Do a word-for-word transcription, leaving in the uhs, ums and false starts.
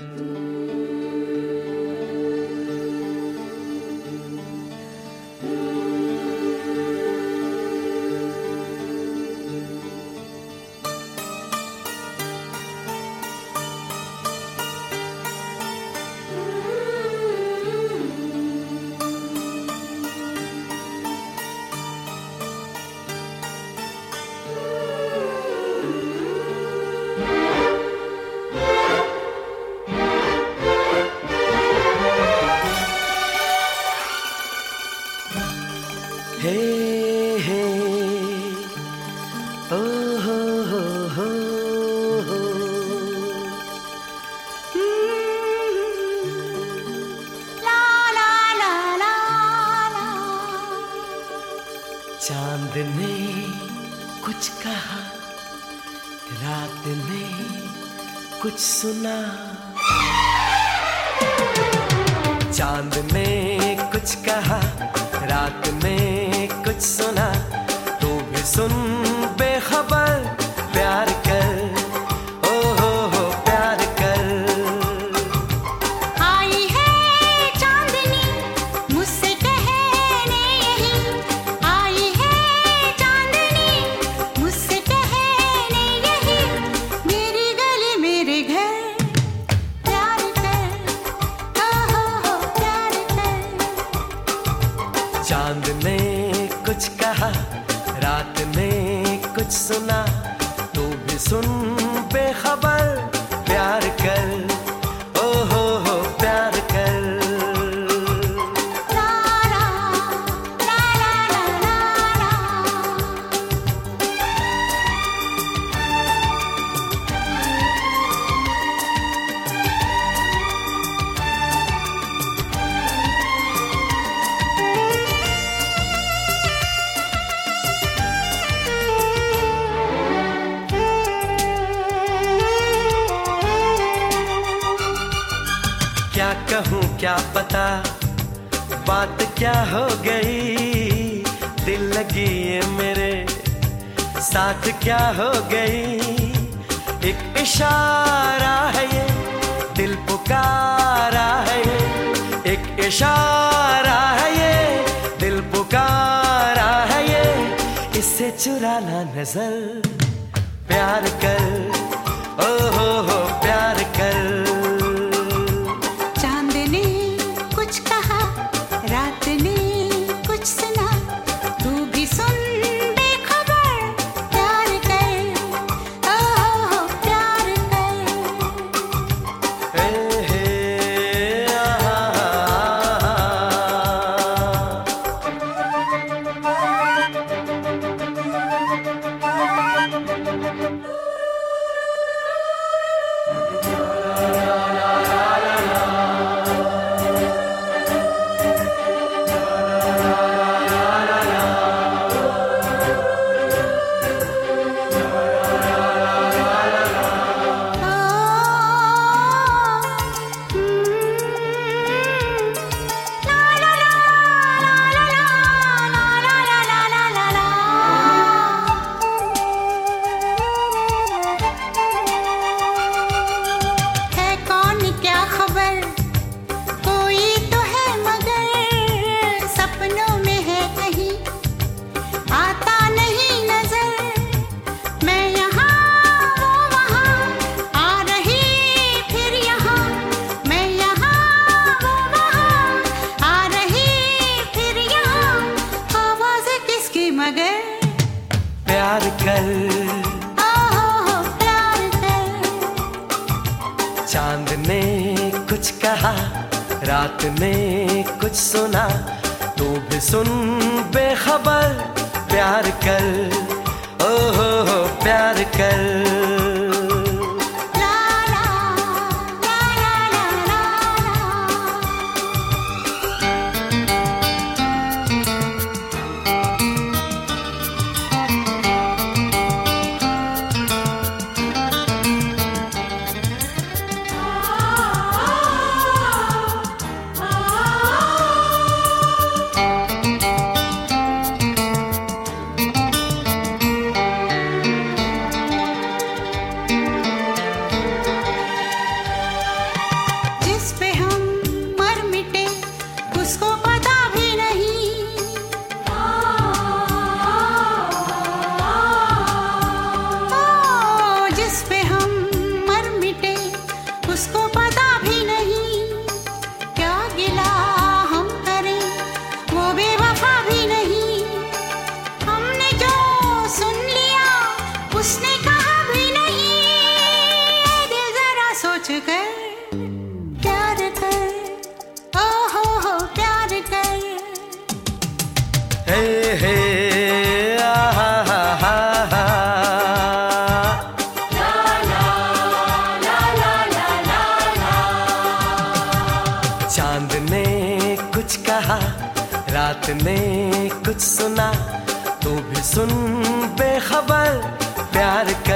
हे हे ओ हो हो हो हो ला ला ला ला ला। चांद ने कुछ कहा, रात ने कुछ सुना। चांद ने कुछ कहा, रात में कुछ सुना। तू भी सुन बेखबर, प्यार कर, ओ हो हो प्यार कर। आई है चांदनी मुझसे कहने यही, आई है चांदनी मुझसे कहने यही। मेरी गली मेरे घर, प्यार कर, ओ हो हो प्यार कर। चांद ने कुछ कहा, रात ने कुछ सुना। तू भी सुन बेखबर, प्यार कर, ओ हो हो प्यार कर। ला ला ला ला ला ला। क्या कहूँ क्या पता, बात क्या हो गई। दिल लगी ये मेरे साथ क्या हो गई। एक इशारा है ये, दिल पुकारा है ये। एक इशारा है ये, दिल पुकारा है ये। इससे चुराना नजर, प्यार कर, ओ हो हो प्यार कर। रात ने कुछ सुना, तू भी सुन बेखबर, प्यार कर, ओ हो हो प्यार कर। हे हे आ प्यार कर, ओ हो हो प्यार कर। चांद ने कुछ कहा, रात ने कुछ सुना। तू भी सुन बेखबर, प्यार कर, ओ हो हो प्यार कर। प्यार कर, ओ हो हो प्यार कर। हे हे आहा हा हा हा। ला ला ला ला ला ला ला। चांद ने कुछ कहा, रात ने कुछ सुना, तू भी सुन बेखबर प्यार कर।